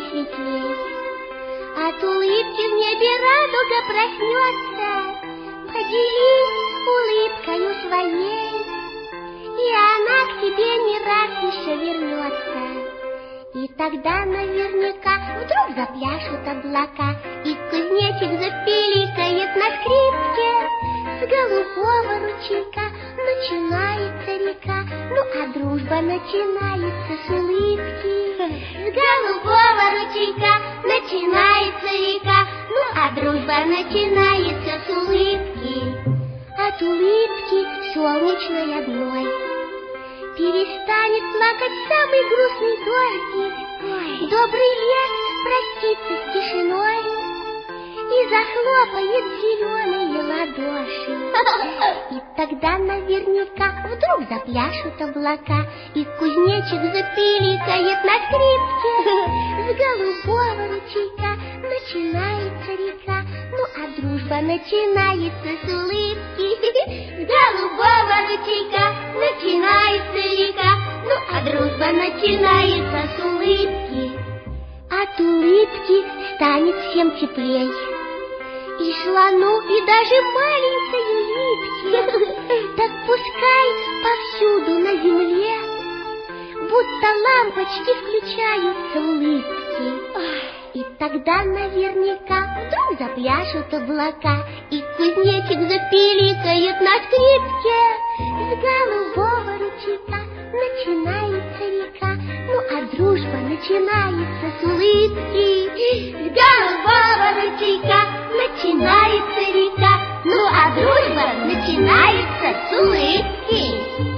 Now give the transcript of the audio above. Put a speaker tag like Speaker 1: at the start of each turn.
Speaker 1: светлей. От улыбки в небе радуга проснется, поделись улыбкою своей, и она к тебе не раз еще вернется. И тогда наверняка вдруг запляшут облака, и кузнечик запиликает на скрипке. С голубого ручейка начинается река, ну а дружба начинается с улыбки. С голубого ручейка начинается река, ну а дружба начинается с улыбки. От улыбки солнечной одной перестанет плакать самый грустный дождик. Добрый лес простится с тишиной и захлопает зеленые ладоши. И тогда наверняка вдруг запляшут облака, и кузнечик запиликает на скрипке. С голубого ручейка начинается река, ну а дружба начинается с улыбки. С голубого ручейка начинается река, ну а дружба начинается с улыбки. От улыбки станет всем теплей, и слону, и даже маленькой улыбке. Так пускай повсюду на земле будто лампочки включаются улыбки. И тогда наверняка вдруг запляшут облака, и кузнечик запиликает на скрипке. С голубого ручейка начинается река, ну а дружба начинается с улыбки. С голубого ручейка начинается река, ну а дружба начинается с улыбки.